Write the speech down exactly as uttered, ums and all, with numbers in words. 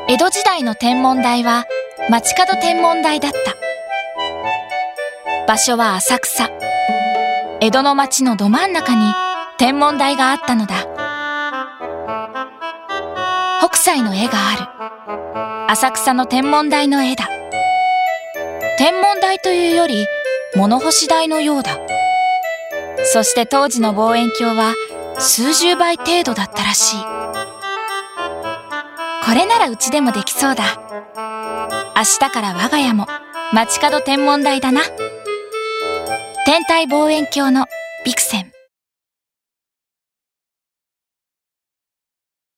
江戸時代の天文台は街角天文台だった。場所は浅草。江戸の街のど真ん中に天文台があったのだ。北斎の絵がある。浅草の天文台の絵だ。天文台というより物干し台のようだ。そして当時の望遠鏡は数十倍程度だったらしい。これならうちでもできそうだ。明日から我が家も街角天文台だな。天体望遠鏡のビクセン。